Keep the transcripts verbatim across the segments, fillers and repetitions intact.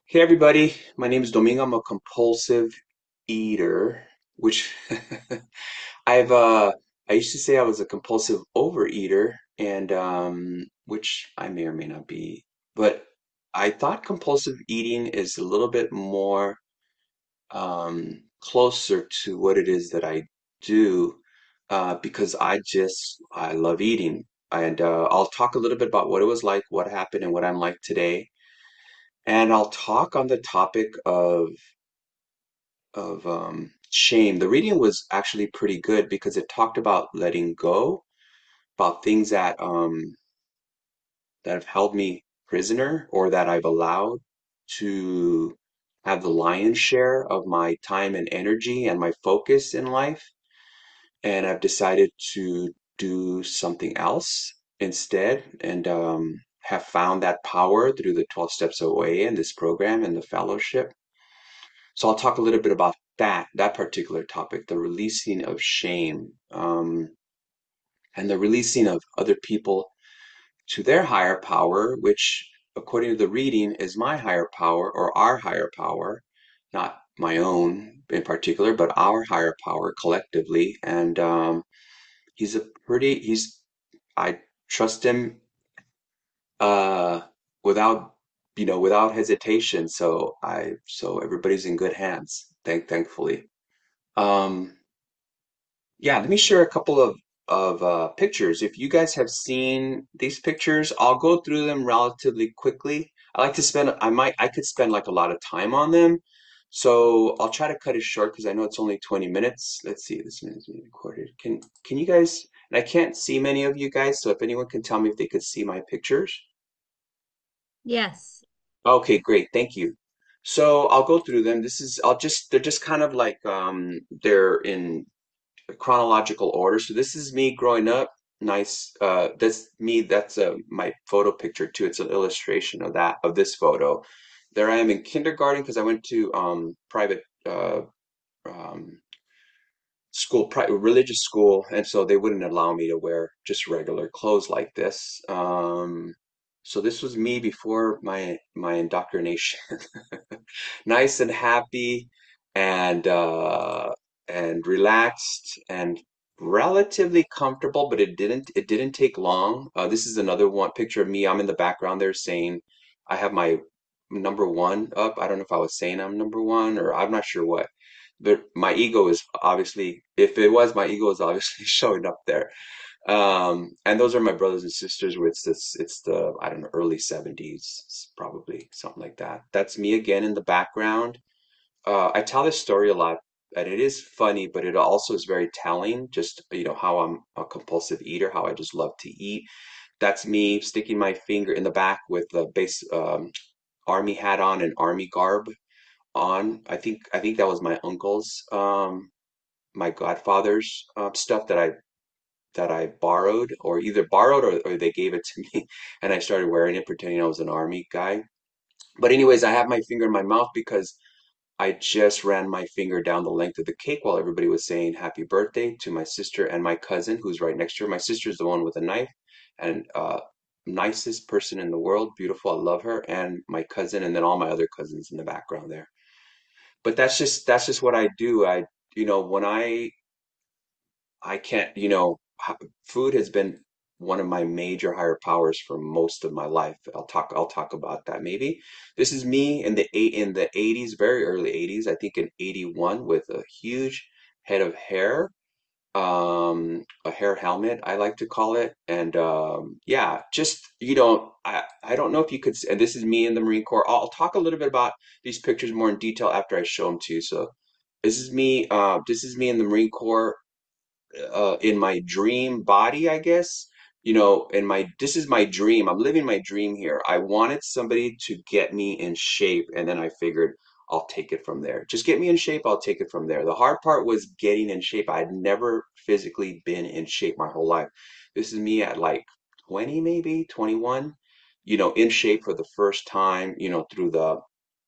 Hey everybody, my name is Domingo. I'm a compulsive eater, which I've uh I used to say I was a compulsive overeater and um which I may or may not be, but I thought compulsive eating is a little bit more um closer to what it is that I do uh because I just I love eating. And uh, I'll talk a little bit about what it was like, what happened, and what I'm like today. And I'll talk on the topic of of um, shame. The reading was actually pretty good because it talked about letting go, about things that um, that have held me prisoner or that I've allowed to have the lion's share of my time and energy and my focus in life. And I've decided to do something else instead and um, have found that power through the twelve Steps of O A and this program and the fellowship. So I'll talk a little bit about that, that particular topic, the releasing of shame, um, and the releasing of other people to their higher power, which, according to the reading, is my higher power or our higher power, not my own in particular, but our higher power collectively. And um, he's a pretty, he's, I trust him uh, without, you know, without hesitation. So I, so everybody's in good hands, thank, thankfully. Um, yeah, let me share a couple of of uh, pictures. If you guys have seen these pictures, I'll go through them relatively quickly. I like to spend, I might, I could spend like a lot of time on them. So I'll try to cut it short because I know it's only twenty minutes. Let's see, this minute is being recorded. Can can you guys, and I can't see many of you guys, so if anyone can tell me if they could see my pictures. Yes. Okay, great. Thank you. So I'll go through them. This is, I'll just, they're just kind of like, um, they're in chronological order. So this is me growing up. Nice. Uh, that's me. That's uh, my photo picture too. It's an illustration of that of this photo. There I am in kindergarten because I went to um, private uh, um, school, pri religious school, and so they wouldn't allow me to wear just regular clothes like this. Um, so this was me before my my indoctrination. Nice and happy and uh and relaxed and relatively comfortable, but it didn't it didn't take long. Uh, this is another one picture of me. I'm in the background there saying I have my number one up. I don't know if I was saying I'm number one or I'm not sure what. But my ego is obviously, if it was, my ego is obviously showing up there. Um, and those are my brothers and sisters. Where it's this, it's the I don't know, early seventies, probably something like that. That's me again in the background. Uh, I tell this story a lot, and it is funny, but it also is very telling. Just you know how I'm a compulsive eater, how I just love to eat. That's me sticking my finger in the back with the base um, army hat on and army garb on. I think I think that was my uncle's, um, my godfather's uh, stuff that I that I borrowed, or either borrowed or, or they gave it to me, and I started wearing it, pretending I was an army guy. But anyways, I have my finger in my mouth because I just ran my finger down the length of the cake while everybody was saying happy birthday to my sister and my cousin, who's right next to her. My sister's the one with a knife, and uh, nicest person in the world, beautiful. I love her, and my cousin, and then all my other cousins in the background there. But that's just that's just what I do. I you know when I I can't you know h- food has been one of my major higher powers for most of my life. I'll talk I'll talk about that maybe. This is me in the eight in the eighties, very early eighties, I think in eighty-one with a huge head of hair, um a hair helmet I like to call it. And um yeah, just you know I I don't know if you could s- and this is me in the Marine Corps. I'll, I'll talk a little bit about these pictures more in detail after I show them to you. So this is me uh this is me in the Marine Corps, uh, in my dream body, I guess. You know, in my this is my dream. I'm living my dream here. I wanted somebody to get me in shape, and then I figured I'll take it from there. Just get me in shape, I'll take it from there. The hard part was getting in shape. I'd never physically been in shape my whole life. This is me at like twenty, maybe twenty-one, you know, in shape for the first time, you know, through the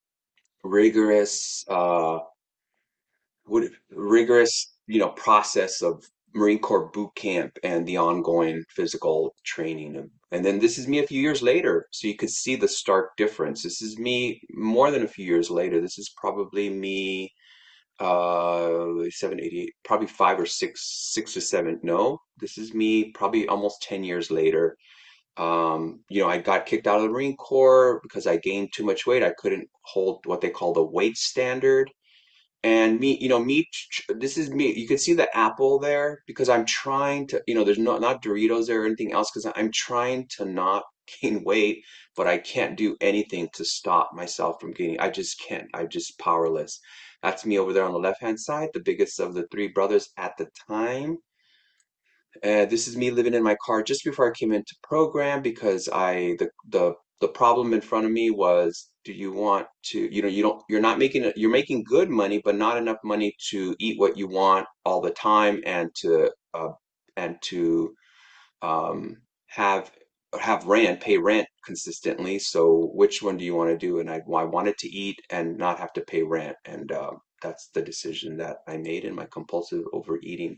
rigorous uh would rigorous, you know, process of Marine Corps boot camp and the ongoing physical training of, And then this is me a few years later. So you could see the stark difference. This is me more than a few years later. This is probably me uh seven, eight, eight, probably five or six, six or seven. No, this is me probably almost ten years later. Um, you know, I got kicked out of the Marine Corps because I gained too much weight. I couldn't hold what they call the weight standard. And me, you know, me, this is me. You can see the apple there because I'm trying to, you know, there's not not Doritos there or anything else because I'm trying to not gain weight, but I can't do anything to stop myself from gaining. I just can't. I'm just powerless. That's me over there on the left hand side, the biggest of the three brothers at the time. Uh, this is me living in my car just before I came into program because I the the the problem in front of me was, do you want to, you know, you don't, you're not making it, you're making good money, but not enough money to eat what you want all the time and to uh, and to um, have have rent, pay rent consistently. So which one do you want to do? And I, I wanted to eat and not have to pay rent, and uh, that's the decision that I made in my compulsive overeating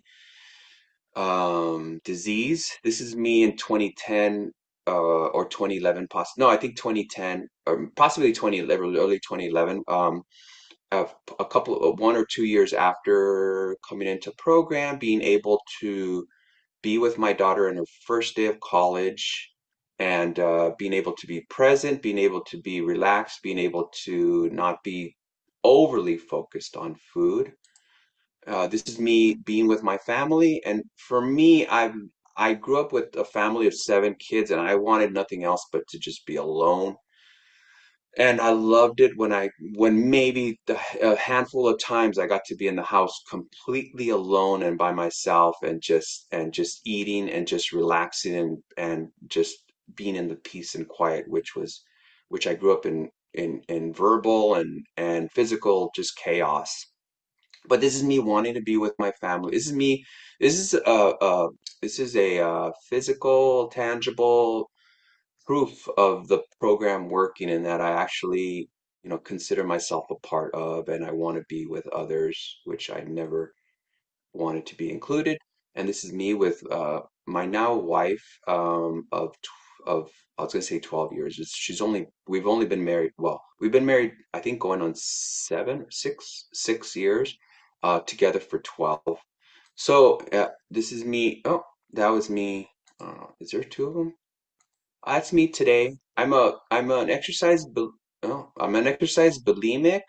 um disease. This is me in twenty ten uh or twenty eleven, poss no, I think twenty ten or possibly twenty eleven, early twenty eleven. Um a, a couple of one or two years after coming into program, being able to be with my daughter in her first day of college, and uh, being able to be present, being able to be relaxed, being able to not be overly focused on food. Uh, this is me being with my family, and for me, I've I grew up with a family of seven kids, and I wanted nothing else but to just be alone. And I loved it when I when maybe the, a handful of times I got to be in the house completely alone and by myself, and just and just eating and just relaxing and and just being in the peace and quiet, which was which I grew up in in in verbal and and physical just chaos. But this is me wanting to be with my family. This is me. This is a, a this is a uh, physical, tangible proof of the program working, and that I actually, you know, consider myself a part of, and I want to be with others, which I never wanted to be included. And this is me with uh, my now wife um, of tw- of I was gonna say twelve years. It's- She's only we've only been married. Well, we've been married I think going on seven, six, six years, uh, together for twelve. So uh, this is me. Oh, that was me. Uh, is there two of them? That's me today. I'm a I'm an exercise. bul- Oh, I'm an exercise bulimic.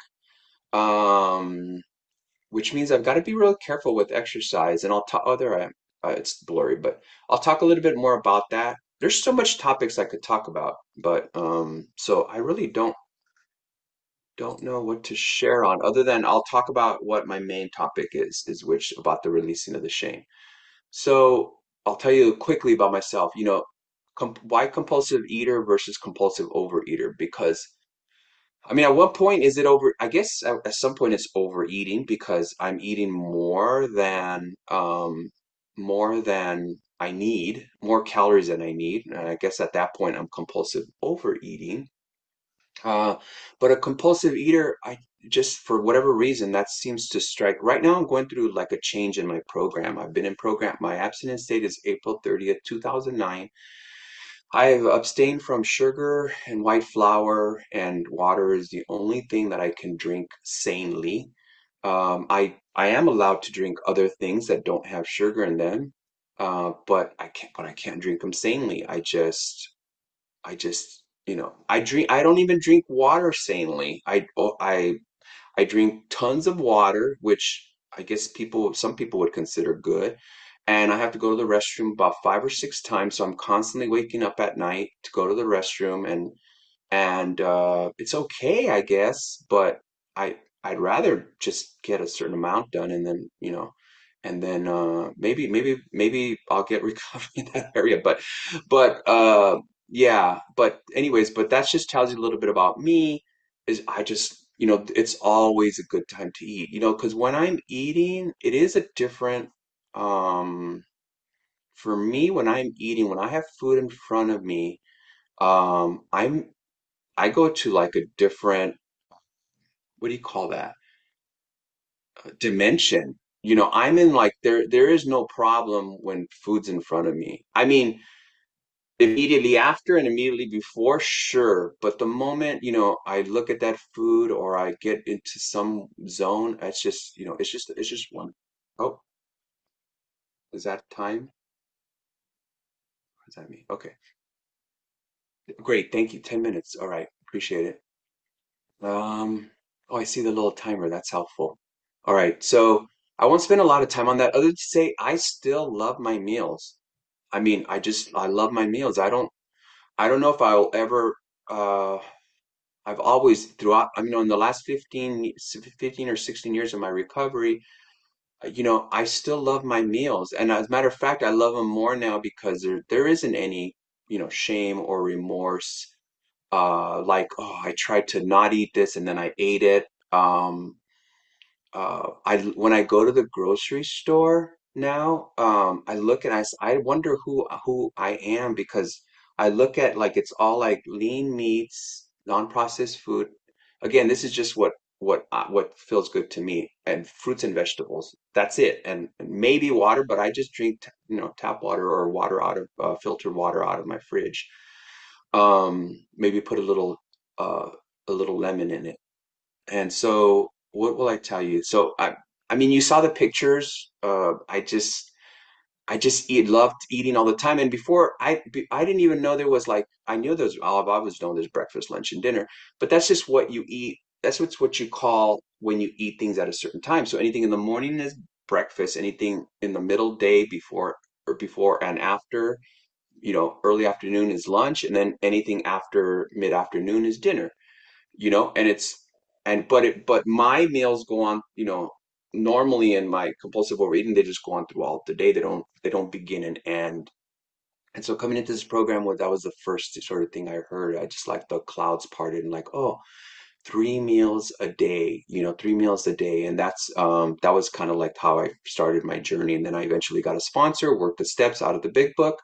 Um, which means I've got to be real careful with exercise. And I'll talk other, uh, uh, it's blurry, but I'll talk a little bit more about that. There's so much topics I could talk about, but um, so I really don't don't know what to share on other than I'll talk about what my main topic is, is which about the releasing of the shame. So I'll tell you quickly about myself. You know, com why compulsive eater versus compulsive overeater? Because I mean, at what point is it over? I guess at, at some point it's overeating because I'm eating more than um more than I need, more calories than I need. And I guess at that point I'm compulsive overeating. Uh, but a compulsive eater, I just for whatever reason that seems to strike. Right now I'm going through like a change in my program. I've been in program. My abstinence date is April thirtieth, two thousand nine. I've abstained from sugar and white flour, and water is the only thing that I can drink sanely. Um, I I am allowed to drink other things that don't have sugar in them, uh, but I can't. But I can't drink them sanely. I just I just you know I drink. I don't even drink water sanely. I oh, I I drink tons of water, which I guess people, some people would consider good. And I have to go to the restroom about five or six times, so I'm constantly waking up at night to go to the restroom, and and uh, it's okay, I guess, but I I'd rather just get a certain amount done, and then you know, and then uh, maybe maybe maybe I'll get recovery in that area. But but uh, yeah. But anyways, but that just tells you a little bit about me. Is I just you know it's always a good time to eat. You know, because when I'm eating, it is a different. Um, for me, when I'm eating, when I have food in front of me, um, I'm I go to like a different, what do you call that? Uh, dimension. You know, I'm in like there there is no problem when food's in front of me. I mean, Immediately after and immediately before, sure. But the moment, you know, I look at that food or I get into some zone, it's just, you know, it's just, it's just one. Oh, is that time? What does that mean? Okay. Great. Thank you. ten minutes. All right. Appreciate it. Um, oh, I see the little timer. That's helpful. All right. So I won't spend a lot of time on that other to say I still love my meals. I mean, I just, I love my meals. I don't, I don't know if I'll ever, uh, I've always throughout, I mean, in the last fifteen, fifteen or sixteen years of my recovery, uh, you know, I still love my meals. And as a matter of fact, I love them more now because there, there isn't any, you know, shame or remorse. Uh, like, oh, I tried to not eat this and then I ate it. Um, uh, I when I go to the grocery store now, um, I look and I, s- I wonder who who I am because I look at like it's all like lean meats, non-processed food. Again, this is just what what uh, what feels good to me, and fruits and vegetables. That's it, and, and maybe water, but I just drink t- you know tap water or water out of uh, filtered water out of my fridge. Um, maybe put a little uh, a little lemon in it. And so, what will I tell you? So, I, I mean, you saw the pictures. Uh, I just, I just eat, loved eating all the time. And before, I, be- I didn't even know there was like, I knew there's, I've always known there's breakfast, lunch, and dinner, but that's just what you eat. That's what's what you call when you eat things at a certain time. So anything in the morning is breakfast. Anything in the middle day before or before and after, you know, early afternoon is lunch, and then anything after mid afternoon is dinner, you know, and it's and but it but my meals go on, you know, normally in my compulsive overeating, they just go on throughout the day. They don't they don't begin and end. And so coming into this program where that was the first sort of thing I heard, I just like the clouds parted and like, oh, three meals a day, you know, three meals a day. And that's um that was kind of like how I started my journey. And then I eventually got a sponsor, worked the steps out of the big book,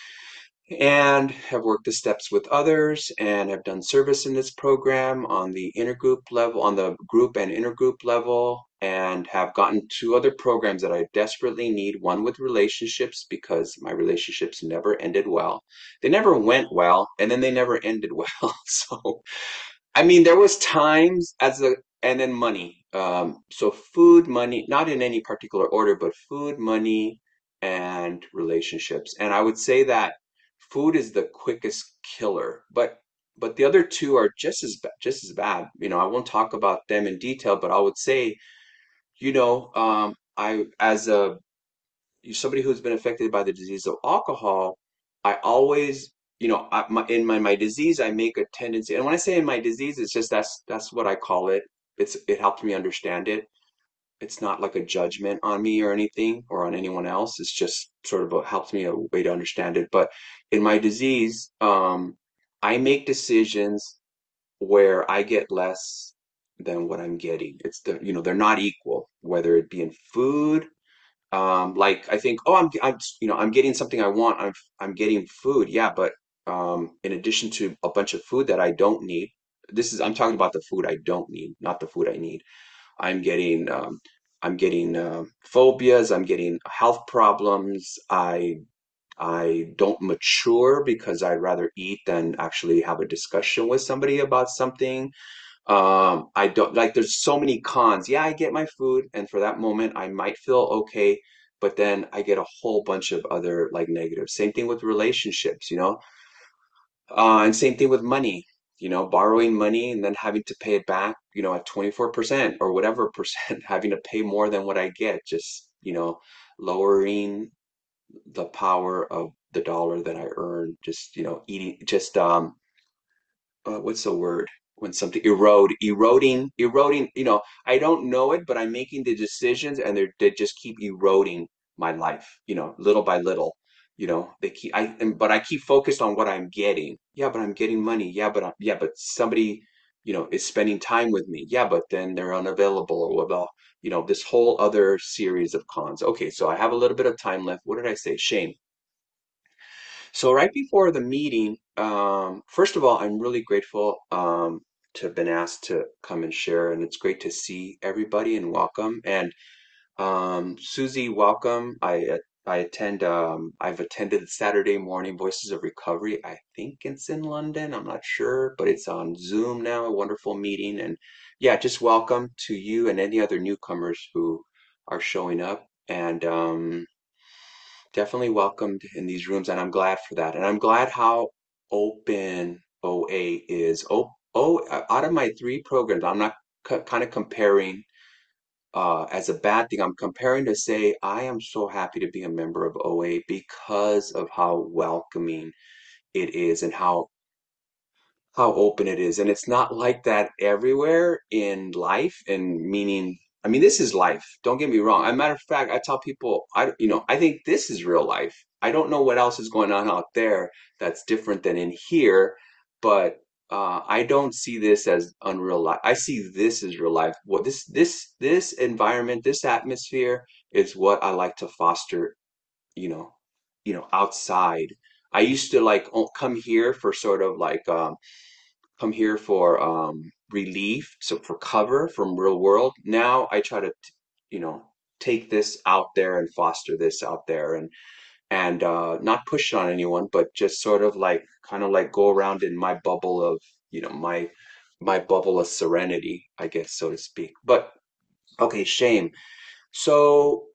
and have worked the steps with others and have done service in this program on the intergroup level, on the group and intergroup level, and have gotten two other programs that I desperately need. One with relationships because my relationships never ended well. They never went well, and then they never ended well. So I mean, there was times as a, and then money. Um, so food, money, not in any particular order, but food, money, and relationships. And I would say that food is the quickest killer, but but the other two are just as bad, just as bad. You know, I won't talk about them in detail, but I would say, you know, um, I as a somebody who's been affected by the disease of alcohol, I always, you know, I, my, in my my disease, I make a tendency, and when I say in my disease, it's just that's that's what I call it. It's it helped me understand it. It's not like a judgment on me or anything or on anyone else. It's just sort of a, helps me a way to understand it. But in my disease, um, I make decisions where I get less than what I'm getting. It's the, you know, they're not equal, whether it be in food, um, like I think, oh, I'm, I'm, you know, I'm getting something I want. I'm, I'm getting food. Yeah, but um, in addition to a bunch of food that I don't need, this is, I'm talking about the food I don't need, not the food I need. I'm getting, um, I'm getting uh, phobias. I'm getting health problems. I, I don't mature because I'd rather eat than actually have a discussion with somebody about something. Um, I don't like there's so many cons. Yeah, I get my food, and for that moment I might feel okay, but then I get a whole bunch of other like negatives. Same thing with relationships, you know, uh, and same thing with money, you know, borrowing money and then having to pay it back, you know, at twenty-four percent or whatever percent, having to pay more than what I get, just, you know, lowering the power of the dollar that I earn, just, you know, eating, just, um, uh, what's the word when something erode eroding eroding, you know, I don't know it, but I'm making the decisions and they're they just keep eroding my life, you know, little by little, you know, they keep I and but I keep focused on what I'm getting. Yeah, but I'm getting money. Yeah, but I, yeah, but somebody, you know, is spending time with me. Yeah, but then they're unavailable or well, you know, this whole other series of cons. Okay, so I have a little bit of time left. What did I say? Shame. So right before the meeting, um, first of all, I'm really grateful um, to have been asked to come and share, and it's great to see everybody and welcome. And um, Susie, welcome. I uh, I attend, um, I've attended Saturday morning Voices of Recovery. I think it's in London. I'm not sure, but it's on Zoom now, a wonderful meeting. And yeah, just welcome to you and any other newcomers who are showing up. And um, definitely welcomed in these rooms. And I'm glad for that. And I'm glad how open O A is. Oh, oh, out of my three programs, I'm not c kind of comparing uh, as a bad thing. I'm comparing to say I am so happy to be a member of O A because of how welcoming it is and how how open it is. And it's not like that everywhere in life, and meaning, I mean, this is life. Don't get me wrong. As a matter of fact, I tell people, I, you know, I think this is real life. I don't know what else is going on out there that's different than in here, but uh, I don't see this as unreal life. I see this as real life. What this this this environment, this atmosphere is what I like to foster, you know, you know, outside. I used to like o- come here for sort of like um, come here for um, relief, so for cover from real world. Now I try to, you know, take this out there and foster this out there, and and uh, not push it on anyone, but just sort of like kind of like go around in my bubble of, you know, my my bubble of serenity, I guess, so to speak. But okay, shame. So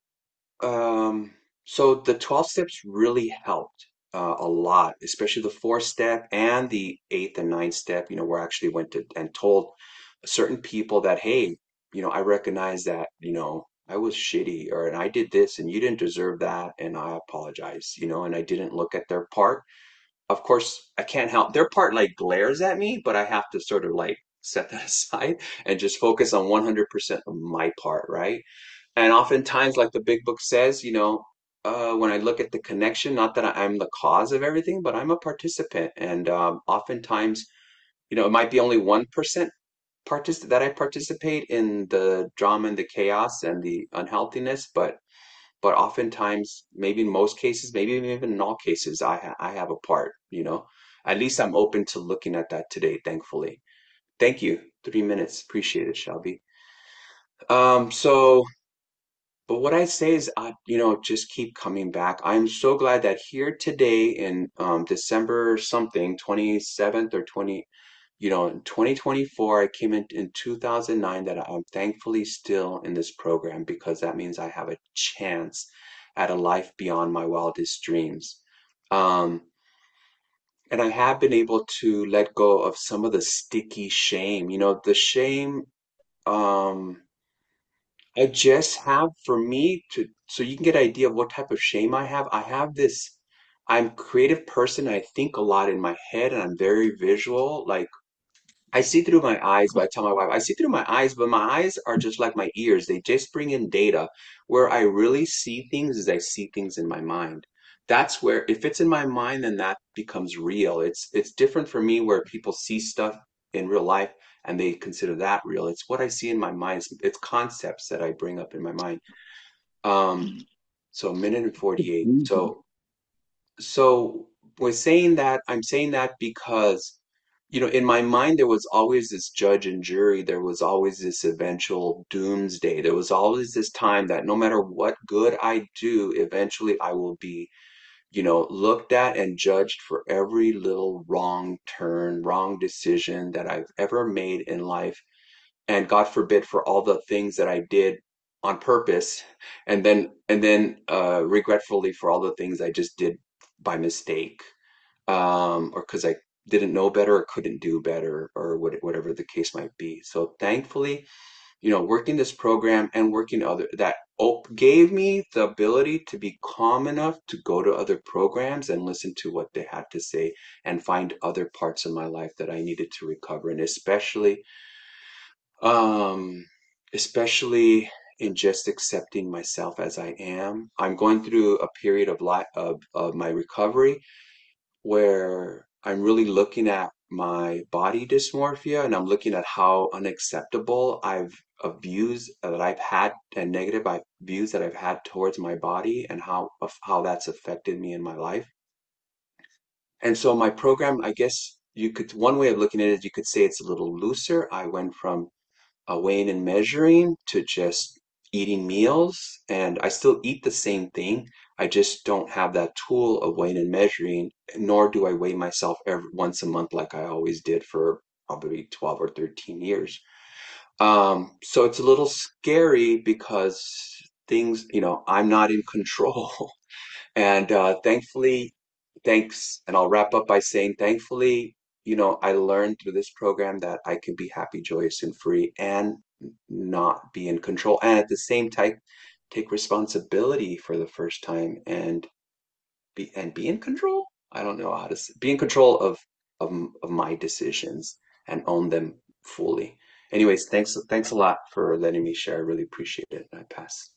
um, so the twelve steps really helped uh, a lot, especially the fourth step and the eighth and ninth step, you know, where I actually went to and told certain people that, hey, you know, I recognize that, you know, I was shitty, or and I did this and you didn't deserve that and I apologize, you know, and I didn't look at their part. Of course, I can't help their part like glares at me, but I have to sort of like set that aside and just focus on one hundred percent of my part, right? And oftentimes, like the big book says, you know, uh, when I look at the connection, not that I- I'm the cause of everything, but I'm a participant. And um, oftentimes, you know, it might be only one percent partic that I participate in the drama and the chaos and the unhealthiness, but but oftentimes, maybe in most cases, maybe even in all cases, I ha I have a part, you know. At least I'm open to looking at that today, thankfully. Thank you. Three minutes. Appreciate it, Shelby. Um, so But what I say is, uh, you know, just keep coming back. I'm so glad that here today in um, December something, twenty-seventh or twenty, you know, in twenty twenty-four, I came in in two thousand nine, that I'm thankfully still in this program because that means I have a chance at a life beyond my wildest dreams. Um, and I have been able to let go of some of the sticky shame. You know, the shame, um, I just have for me to, so you can get an idea of what type of shame I have. I have this, I'm a creative person. I think a lot in my head and I'm very visual. Like I see through my eyes, but I tell my wife, I see through my eyes, but my eyes are just like my ears. They just bring in data. Where I really see things is I see things in my mind. That's where, if it's in my mind, then that becomes real. It's it's different for me where people see stuff in real life and they consider that real. It's what I see in my mind. It's, it's concepts that I bring up in my mind. Um, so a minute and forty-eight. So so with saying that, I'm saying that because, you know, in my mind, there was always this judge and jury. There was always this eventual doomsday. There was always this time that no matter what good I do, eventually I will be, you know, looked at and judged for every little wrong turn, wrong decision that I've ever made in life. And God forbid for all the things that I did on purpose, and then and then uh, regretfully for all the things I just did by mistake, um, or because I didn't know better or couldn't do better, or what, whatever the case might be. So thankfully, you know, working this program and working other that op gave me the ability to be calm enough to go to other programs and listen to what they had to say and find other parts of my life that I needed to recover, and especially um, especially in just accepting myself as I am. I'm going through a period of life of, of my recovery where I'm really looking at my body dysmorphia, and I'm looking at how unacceptable I've of views that I've had and negative I, views that I've had towards my body, and how of how that's affected me in my life. And so my program, I guess you could, one way of looking at it is you could say it's a little looser. I went from uh, weighing and measuring to just eating meals, and I still eat the same thing. I just don't have that tool of weighing and measuring, nor do I weigh myself every once a month like I always did for probably twelve or thirteen years. Um, so it's a little scary because things, you know, I'm not in control. And uh, thankfully, thanks, and I'll wrap up by saying, thankfully, you know, I learned through this program that I can be happy, joyous, and free and not be in control. And at the same time, take responsibility for the first time and be and be in control. I don't know how to say, be in control of, of of my decisions and own them fully. Anyways, thanks thanks a lot for letting me share. I really appreciate it. I pass.